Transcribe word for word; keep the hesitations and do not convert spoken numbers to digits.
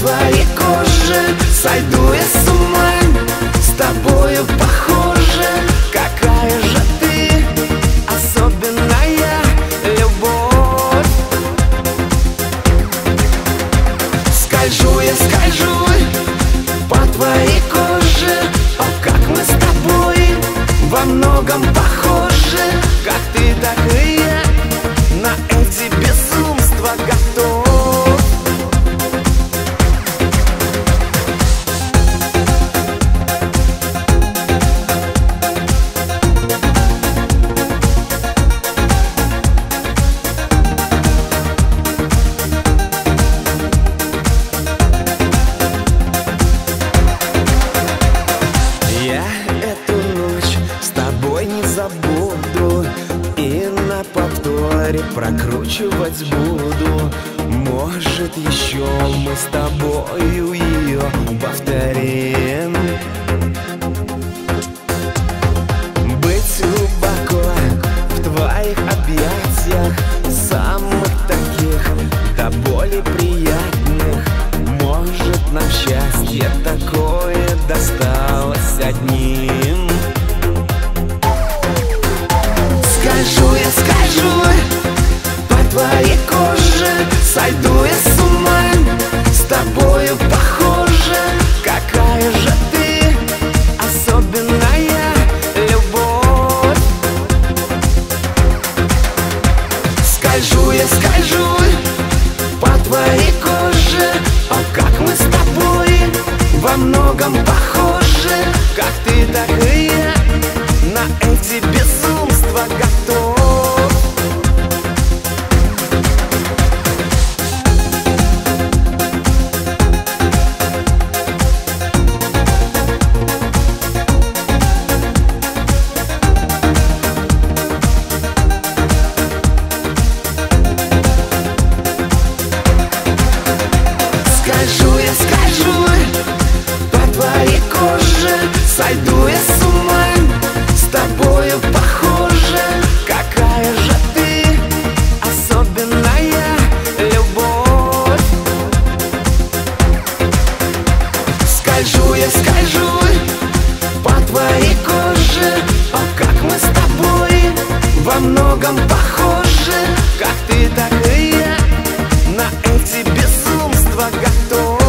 твоей коже сойду я с ума. С тобою похоже, какая же ты особенная любовь. Скольжу я, скольжу по твоей коже. О, как мы с тобой во многом похожи. Как ты, так и я на эти безумства готов. Я эту ночь с тобой не забуду, и на повторе прокручивать буду. Может, еще мы с тобою ее повторим. Быть глубоко в твоих объятиях, самых таких до боли приятных. Может, нам счастье такое досталось одним. Скольжу я, скольжу по твоей коже, сойду я с ума. С тобою похоже, какая же ты особенная любовь. Скольжу я, скольжу по твоей коже. О, как мы с тобой во многом похожи. Как ты, так и я на эти безумства готов. Скольжу я, скольжу по твоей коже, сойду я с ума. С тобою похоже, какая же ты особенная любовь. Скольжу я, скольжу по твоей коже. О, как мы с тобой во многом похожи. Как ты, так и я на эти безумства готов.